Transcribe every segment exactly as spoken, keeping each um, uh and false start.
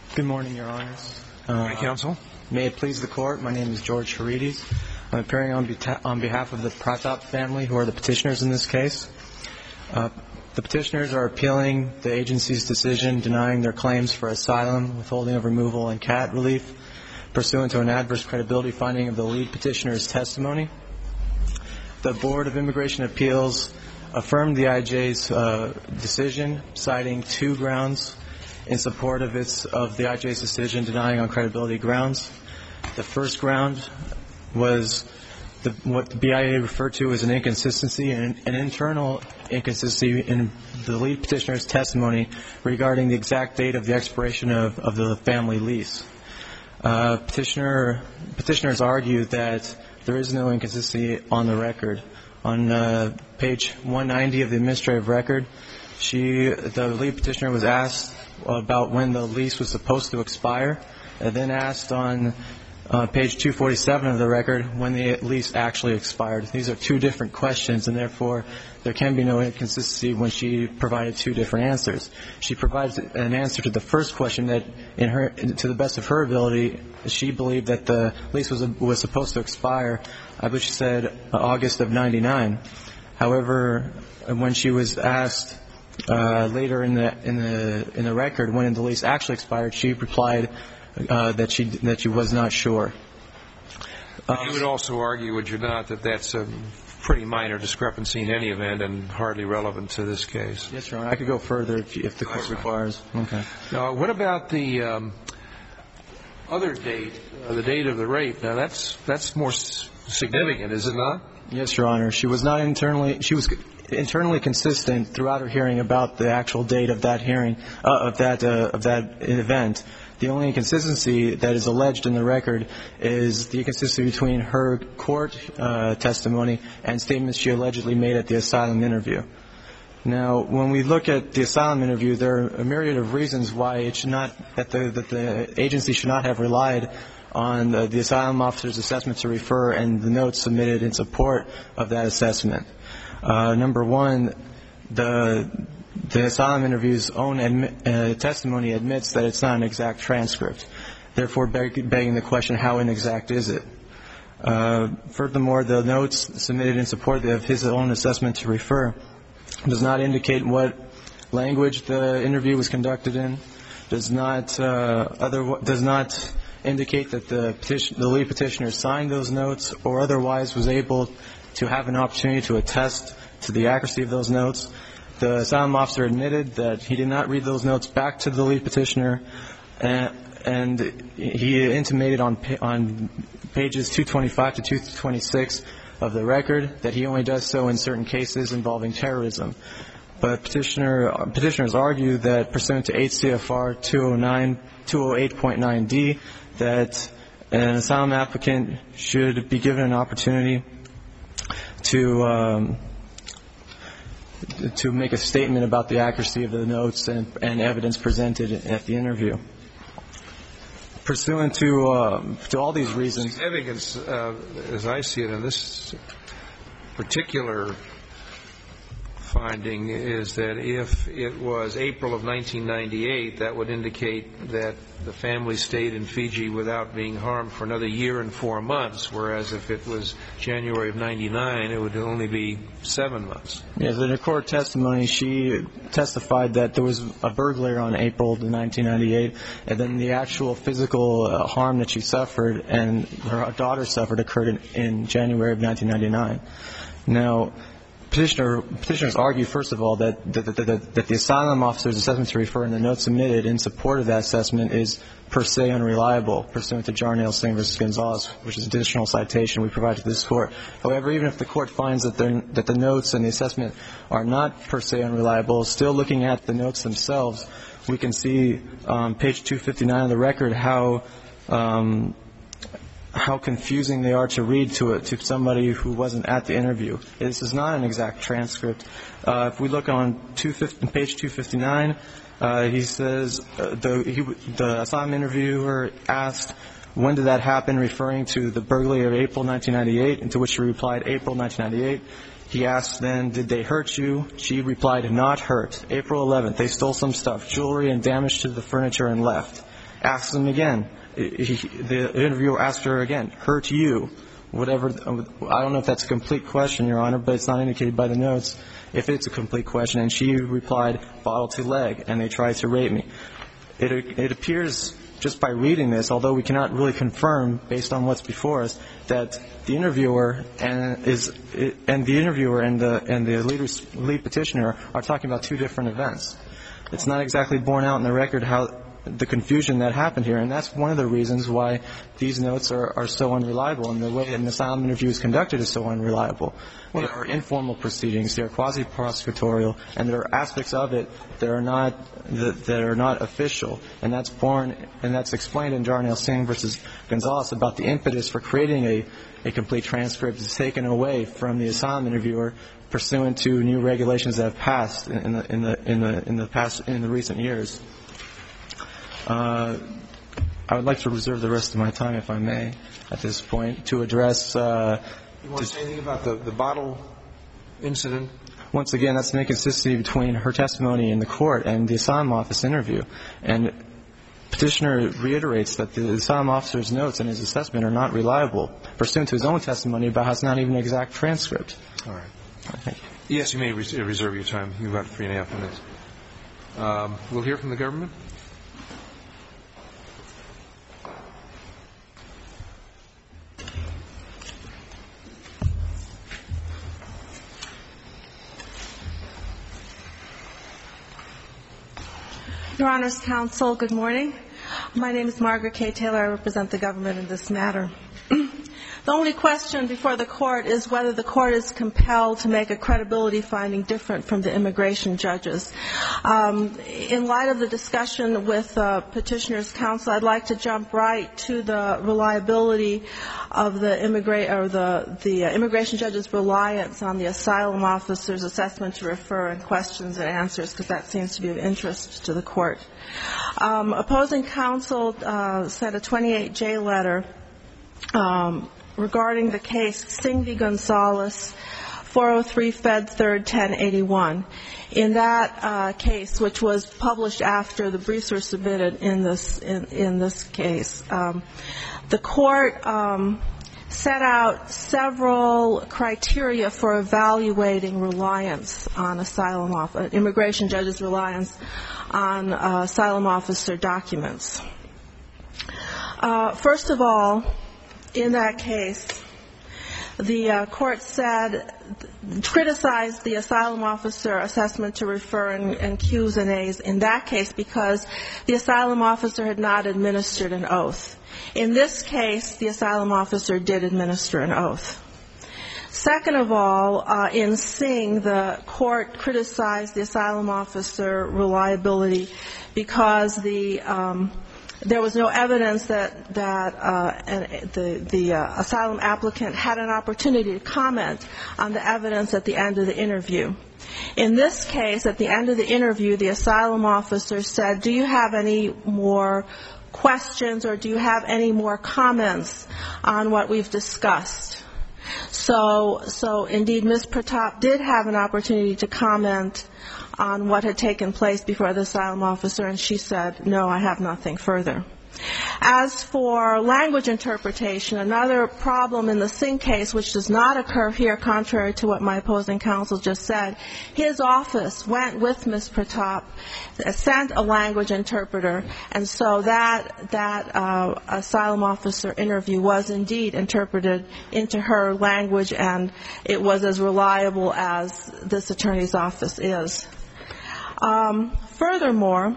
Good morning, Your Honors. Uh, Counsel. May it please the Court, my name is George Harides. I'm appearing on, beta- on behalf of the Pratap family, who are the petitioners in this case. Uh, the petitioners are appealing the agency's decision denying their claims for asylum, withholding of removal, and cat relief, pursuant to an adverse credibility finding of the lead petitioner's testimony. The Board of Immigration Appeals affirmed the I J's uh, decision, citing two grounds in support of its of the I J's decision denying on credibility grounds. The first ground was the, what the B I A referred to as an inconsistency, an, an internal inconsistency in the lead petitioner's testimony regarding the exact date of the expiration of, of the family lease. Uh, petitioner petitioners argue that there is no inconsistency on the record. On uh, page one ninety of the administrative record, she, the lead petitioner, was asked about when the lease was supposed to expire, and then asked on uh, page two forty-seven of the record when the lease actually expired. These are two different questions, and therefore there can be no inconsistency when she provided two different answers. She provides an answer to the first question that, in her, to the best of her ability, she believed that the lease was was supposed to expire. I believe she said August of ninety-nine. However, when she was asked Uh, later in the in the in the record when the lease actually expired, she replied uh, that she that she was not sure. Um, you would also argue, would you not, that that's a pretty minor discrepancy in any event and hardly relevant to this case? Yes, Your Honor. I could go further if, if the court requires. Okay. Now, what about the um, other date, uh, the date of the rape? Now, that's that's more s- significant, is it not? Yes, Your Honor. She was not internally. She was. internally consistent throughout her hearing about the actual date of that hearing, uh, of that uh, of that event. The only inconsistency that is alleged in the record is the inconsistency between her court uh, testimony and statements she allegedly made at the asylum interview. Now, when we look at the asylum interview, there are a myriad of reasons why it should not that the that the agency should not have relied on the, the asylum officer's assessment to refer and the notes submitted in support of that assessment. Uh, number one, the the asylum interview's own admi- uh, testimony admits that it's not an exact transcript, therefore beg- begging the question, how inexact is it? Uh, furthermore, the notes submitted in support of his own assessment to refer does not indicate what language the interview was conducted in, does not uh, other does not indicate that the petition, the lead petitioner signed those notes or otherwise was able to have an opportunity to attest to the accuracy of those notes. The asylum officer admitted that he did not read those notes back to the lead petitioner, and, and he intimated on on pages two twenty-five to two twenty-six of the record that he only does so in certain cases involving terrorism. But petitioner petitioners argue that pursuant to eight C F R two oh eight point nine D, that an asylum applicant should be given an opportunity to um, to make a statement about the accuracy of the notes and, and evidence presented at the interview. Pursuant to uh, to all these reasons, significance, uh, as I see it in this particular finding, is that if it was April of nineteen ninety-eight, that would indicate that the family stayed in Fiji without being harmed for another year and four months, whereas if it was January of ninety-nine, it would only be seven months. Yes, in her court testimony, she testified that there was a burglary on April of nineteen ninety-eight, and then the actual physical uh, harm that she suffered and her daughter suffered occurred in, in January of nineteen ninety-nine. Now, Petitioner, petitioners argue, first of all, that, that, that, that, that the asylum officer's assessment to refer and the note submitted in support of that assessment is per se unreliable, pursuant to Jarnail Singh versus Gonzalez, which is additional citation we provide to this court. However, even if the court finds that, that the notes and the assessment are not per se unreliable, still looking at the notes themselves, we can see on um, page two fifty-nine of the record how um, how confusing they are to read to it to somebody who wasn't at the interview. This is not an exact transcript. Uh, if we look on two fifty, page two fifty-nine, uh, he says uh, the, he, the asylum interviewer asked, when did that happen, referring to the burglary of April nineteen ninety-eight, and to which she replied, April nineteen ninety-eight. He asked then, did they hurt you? She replied, not hurt. April eleventh, they stole some stuff, jewelry, and damaged to the furniture and left. asks him again. He, the interviewer asked her again, her to you, whatever. I don't know if that's a complete question, Your Honor, but it's not indicated by the notes if it's a complete question. And she replied, bottle to leg, and they tried to rape me. It, it appears just by reading this, although we cannot really confirm based on what's before us, that the interviewer and is and the interviewer and the and the lead, lead petitioner are talking about two different events. It's not exactly borne out in the record how the confusion that happened here, and that's one of the reasons why these notes are, are so unreliable, and the way an asylum interview is conducted is so unreliable. Well, they are informal proceedings, they are quasi-prosecutorial, and there are aspects of it that are not that, that are not official, and that's borne and that's explained in Jarnail Singh versus Gonzalez about the impetus for creating a, a complete transcript is taken away from the asylum interviewer pursuant to new regulations that have passed in the in the in the in the past in the recent years. Uh, I would like to reserve the rest of my time, if I may, at this point, to address. Uh, you want to say anything about the, the bottle incident? Once again, that's an inconsistency between her testimony in the court and the asylum office interview. And petitioner reiterates that the asylum officer's notes and his assessment are not reliable, pursuant to his own testimony about how it's not even an exact transcript. All right. Thank you. Yes, you may res- reserve your time. You've got three and a half minutes. Um, we'll hear from the government. Your Honor's Counsel, good morning. My name is Margaret K. Taylor. I represent the government in this matter. The only question before the court is whether the court is compelled to make a credibility finding different from the immigration judges. Um, in light of the discussion with uh, petitioner's counsel, I'd like to jump right to the reliability of the immigrant or the the uh, immigration judge's reliance on the asylum officer's assessment to refer and questions and answers, because that seems to be of interest to the court. Um, opposing counsel uh, sent a twenty-eight J letter um, regarding the case Singh v. Gonzalez, four oh three Fed third ten eighty-one. In that uh, case, which was published after the briefs were submitted in this in, in this case, um, the court um, set out several criteria for evaluating reliance on asylum officer, immigration judges' reliance on uh, asylum officer documents. Uh, first of all, in that case, the uh, court said, criticized the asylum officer assessment to refer and, and Q's and A's in that case because the asylum officer had not administered an oath. In this case, the asylum officer did administer an oath. Second of all, uh, in Singh, the court criticized the asylum officer reliability because the um, there was no evidence that that uh, the the uh, asylum applicant had an opportunity to comment on the evidence at the end of the interview. In this case, at the end of the interview, the asylum officer said, "Do you have any more questions or do you have any more comments on what we've discussed?" So, so indeed, Miz Pratap did have an opportunity to comment on what had taken place before the asylum officer, and she said, "No, I have nothing further." As for language interpretation, another problem in the Singh case, which does not occur here, contrary to what my opposing counsel just said, his office went with Miz Pratap, sent a language interpreter, and so that that uh, asylum officer interview was indeed interpreted into her language, and it was as reliable as this attorney's office is. Um, furthermore,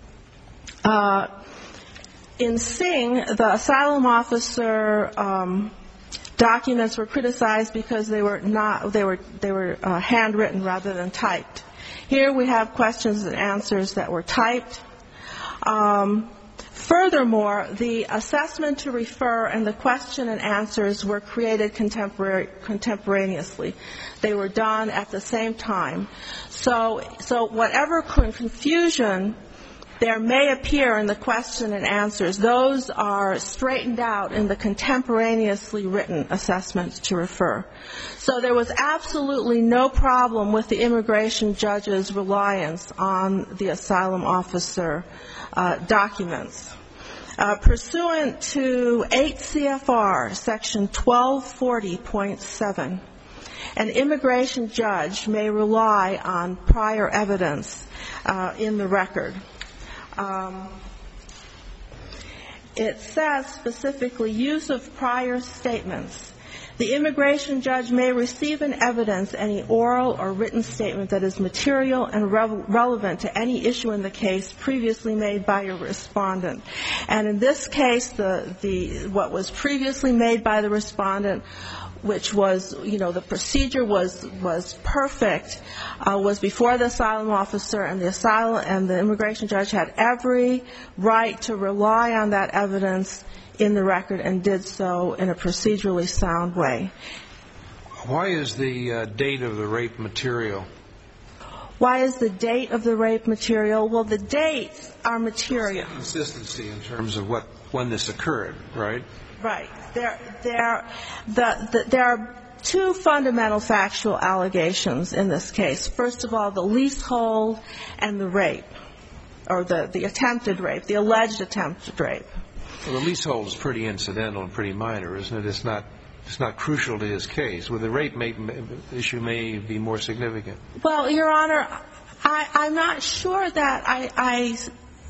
uh, in Singh, the asylum officer um, documents were criticized because they were not they were they were uh, handwritten rather than typed. Here we have questions and answers that were typed. Um, furthermore, the assessment to refer and the question and answers were created contemporary, contemporaneously. They were done at the same time. So, so whatever confusion there may appear in the question and answers, those are straightened out in the contemporaneously written assessments to refer. So there was absolutely no problem with the immigration judge's reliance on the asylum officer uh, documents. Uh, pursuant to eight C F R section twelve forty point seven, an immigration judge may rely on prior evidence uh, in the record. Um, it says specifically use of prior statements. The immigration judge may receive in evidence any oral or written statement that is material and re- relevant to any issue in the case previously made by a respondent. And in this case, the, the what was previously made by the respondent, which was, you know, the procedure was was perfect, uh, was before the asylum officer, and the asylum and the immigration judge had every right to rely on that evidence in the record, and did so in a procedurally sound way. Why is the uh, date of the rape material? Why is the date of the rape material? Well, the dates are material. Consistency in terms of what when this occurred, right? Right. There, there, the, the, there are two fundamental factual allegations in this case. First of all, the leasehold and the rape, or the, the attempted rape, the alleged attempted rape. Well, the leasehold is pretty incidental and pretty minor, isn't it? It's not, it's not crucial to his case. Well, the rape may, issue may be more significant. Well, Your Honor, I, I'm not sure that I, I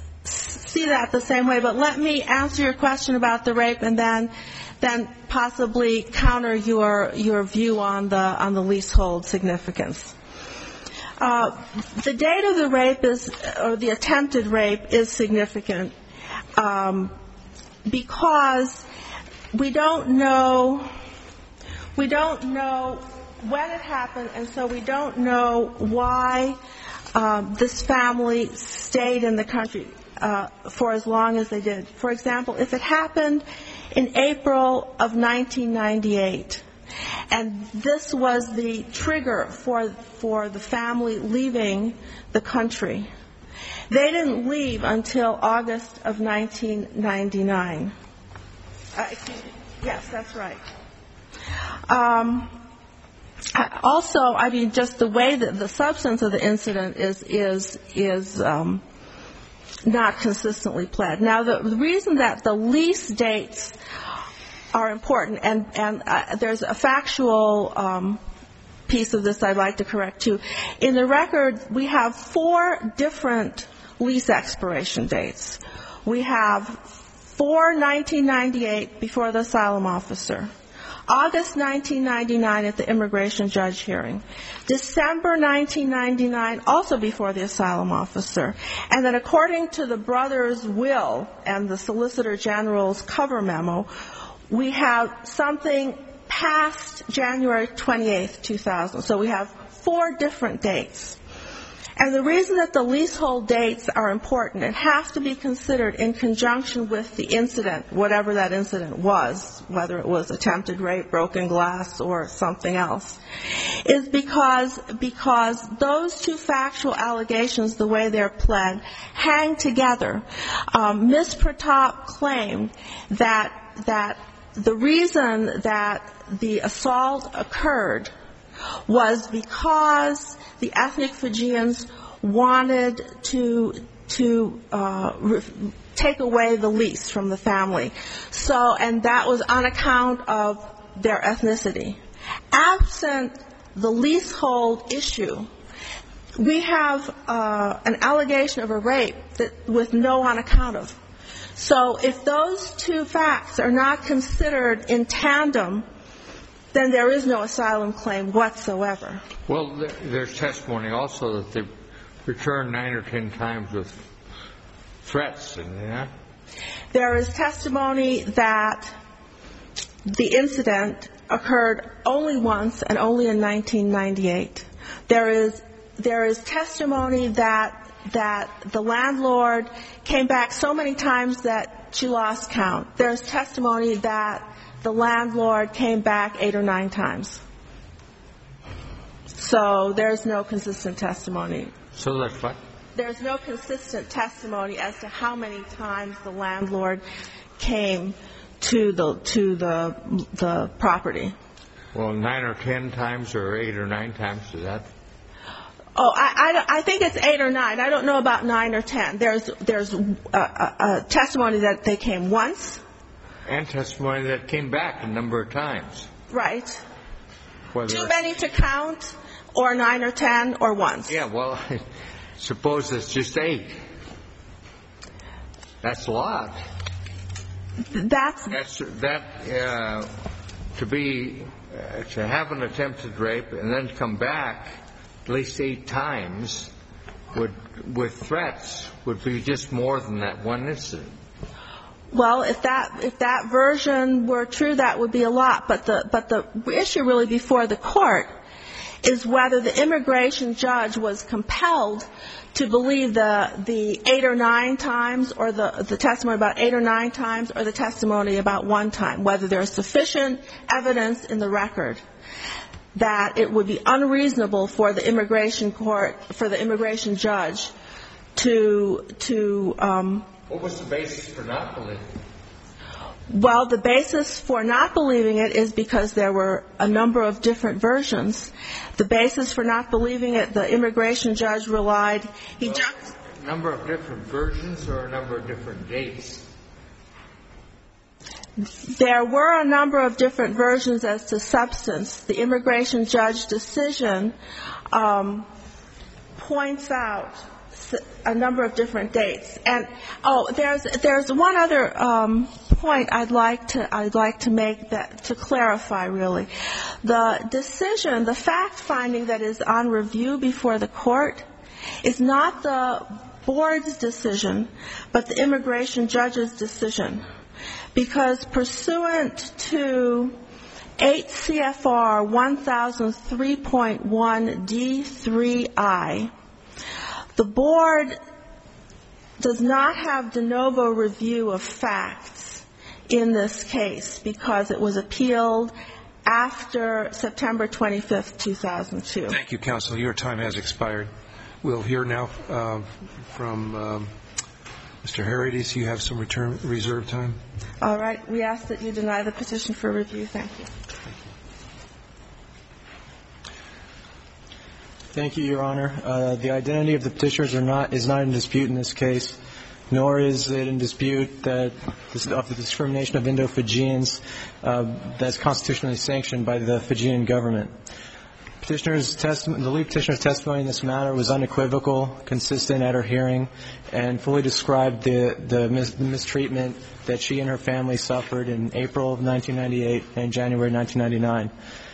see that the same way, but let me answer your question about the rape and then then possibly counter your your view on the on the leasehold significance. Uh, the date of the rape is, or the attempted rape is significant um, because we don't know we don't know when it happened, and so we don't know why um, this family stayed in the country uh, for as long as they did. For example, if it happened in April of nineteen ninety-eight, and this was the trigger for for the family leaving the country, they didn't leave until August of nineteen ninety-nine. Uh, excuse me. Yes, that's right. Um, also, I mean, just the way that the substance of the incident is is is um, not consistently pled. Now, the, the reason that the lease dates are important, and and uh, there's a factual um, piece of this I'd like to correct too. In the record, we have four different lease expiration dates. We have four nineteen ninety-eight before the asylum officer, August nineteen ninety-nine at the immigration judge hearing, December nineteen ninety-nine also before the asylum officer, and then according to the brothers' will and the Solicitor General's cover memo, we have something past January twenty-eighth, two thousand. So we have four different dates. And the reason that the leasehold dates are important and have to be considered in conjunction with the incident, whatever that incident was, whether it was attempted rape, broken glass, or something else, is because because those two factual allegations, the way they're pled, hang together. Um, Miz Pratap claimed that that the reason that the assault occurred was because the ethnic Fijians wanted to to uh, re- take away the lease from the family. So, and that was on account of their ethnicity. Absent the leasehold issue, we have uh, an allegation of a rape that with no on account of. So if those two facts are not considered in tandem, then there is no asylum claim whatsoever. Well, there's testimony also that they returned nine or ten times with threats, and yeah. There is testimony that the incident occurred only once and only in nineteen ninety-eight. There is there is testimony that that the landlord came back so many times that she lost count. There's testimony that the landlord came back eight or nine times. So there's no consistent testimony. So that's what? There's no consistent testimony as to how many times the landlord came to the to the the property. Well, nine or ten times or eight or nine times, is that? Oh, I, I, I think it's eight or nine. I don't know about nine or ten. There's there's a, a, a testimony that they came once. And testimony that came back a number of times. Right. Whether Too many to count, or nine or ten, or once. Yeah, well, suppose it's just eight. That's a lot. That's That's that uh, to be uh, to have an attempted rape and then come back at least eight times would with threats would be just more than that one incident. Well, if that if that version were true, that would be a lot. But the but the issue really before the court is whether the immigration judge was compelled to believe the the eight or nine times, or the the testimony about eight or nine times, or the testimony about one time. Whether there is sufficient evidence in the record that it would be unreasonable for the immigration court, for the immigration judge, to to um, What was the basis for not believing? Well, the basis for not believing it is because there were a number of different versions. The basis for not believing it, the immigration judge relied. He well, jumped. A number of different versions or a number of different dates? There were a number of different versions as to substance. The immigration judge decision um, points out a number of different dates. And oh, there's there's one other um, point I'd like to I'd like to make that to clarify really. The decision, the fact finding that is on review before the court is not the board's decision, but the immigration judge's decision. Because pursuant to eight C F R one thousand three point one D three I, the board does not have de novo review of facts in this case because it was appealed after September twenty-fifth, two thousand two. Thank you, counsel. Your time has expired. We'll hear now uh, from um, Mister Herides. You have some return reserve time. All right. We ask that you deny the petition for review. Thank you. Thank you, Your Honor. Uh, the identity of the petitioners are not, is not in dispute in this case, nor is it in dispute that this, of the discrimination of Indo-Fijians uh, that's constitutionally sanctioned by the Fijian government. Petitioner's testimony, the lead petitioner's testimony in this matter was unequivocal, consistent at her hearing, and fully described the, the, mis, the mistreatment that she and her family suffered in April of nineteen ninety-eight and January nineteen ninety-nine.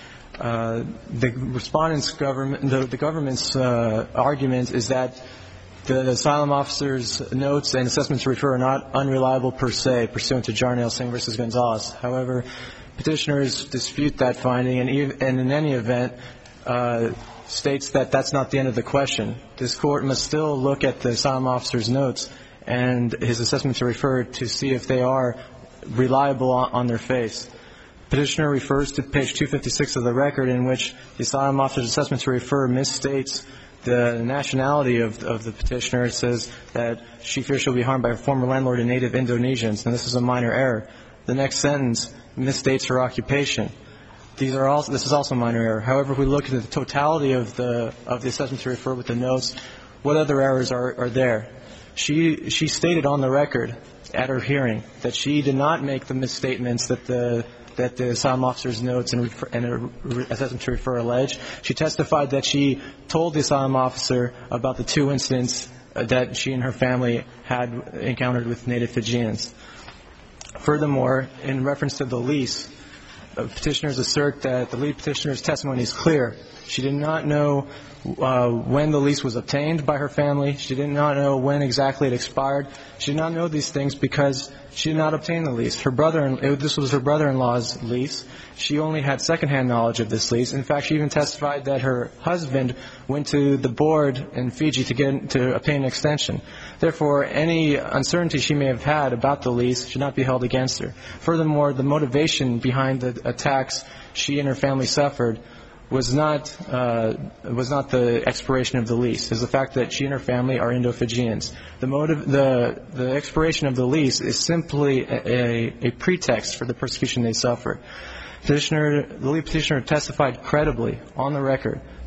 Uh, the respondent's government, the, the government's uh, argument is that the asylum officer's notes and assessments to refer are not unreliable per se, pursuant to Jarnail Singh versus Gonzalez. However, petitioners dispute that finding, and, even, and in any event, uh, states that that's not the end of the question. This court must still look at the asylum officer's notes and his assessment to refer to see if they are reliable on, on their face. Petitioner refers to page two fifty-six of the record, in which the asylum officer's assessment to refer misstates the nationality of, of the petitioner. It says that she fears she'll be harmed by her former landlord and native Indonesians, and this is a minor error. The next sentence misstates her occupation. These are also, this is also a minor error. However, if we look at the totality of the of the assessment to refer with the notes, what other errors are, are there? She she stated on the record at her hearing that she did not make the misstatements that the that the asylum officer's notes and, refer, and a assessment to refer allege. She testified that she told the asylum officer about the two incidents that she and her family had encountered with native Fijians. Furthermore, in reference to the lease, petitioners assert that the lead petitioner's testimony is clear. She did not know uh, when the lease was obtained by her family. She did not know when exactly it expired. She did not know these things because she did not obtain the lease. Her brother, this was her brother-in-law's lease. She only had secondhand knowledge of this lease. In fact, she even testified that her husband went to the board in Fiji to get to obtain an extension. Therefore, any uncertainty she may have had about the lease should not be held against her. Furthermore, the motivation behind the attacks she and her family suffered was not uh, was not the expiration of the lease. It's the fact that she and her family are Indo-Fijians. The motive, the the expiration of the lease is simply a, a, a pretext for the persecution they suffered. Petitioner, the lead petitioner testified credibly on the record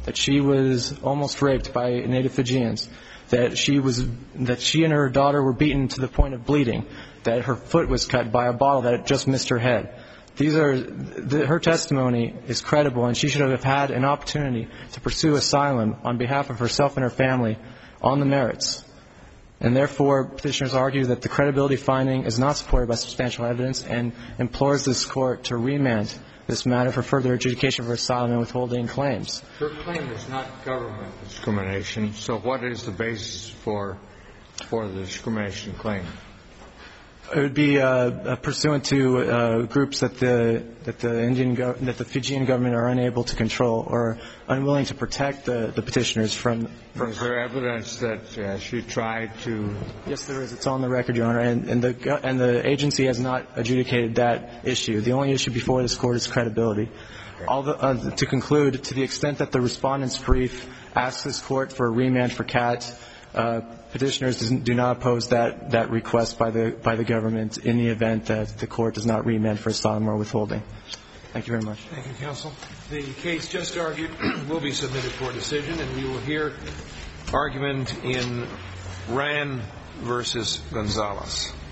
that she was almost raped by native Fijians, that she was that she and her daughter were beaten to the point of bleeding, that her foot was cut by a bottle that just missed her head. These are the, her testimony is credible, and she should have had an opportunity to pursue asylum on behalf of herself and her family on the merits. And therefore, petitioners argue that the credibility finding is not supported by substantial evidence and implores this court to remand this matter for further adjudication of her asylum and withholding claims. Her claim is not government discrimination, so what is the basis for for the discrimination claim? It would be uh, pursuant to uh, groups that the that the Indian gov- that the Fijian government are unable to control or unwilling to protect the, the petitioners from. from is there evidence that uh, she tried to? Yes, there is. It's on the record, Your Honor, and, and the and the agency has not adjudicated that issue. The only issue before this court is credibility. Okay. All the, uh, to conclude, to the extent that the respondent's brief asks this court for a remand for Cat. Uh, petitioners do not oppose that, that request by the by the government in the event that the court does not remand for asylum or withholding. Thank you very much. Thank you, counsel. The case just argued will be submitted for decision, and we will hear argument in Ran versus Gonzalez.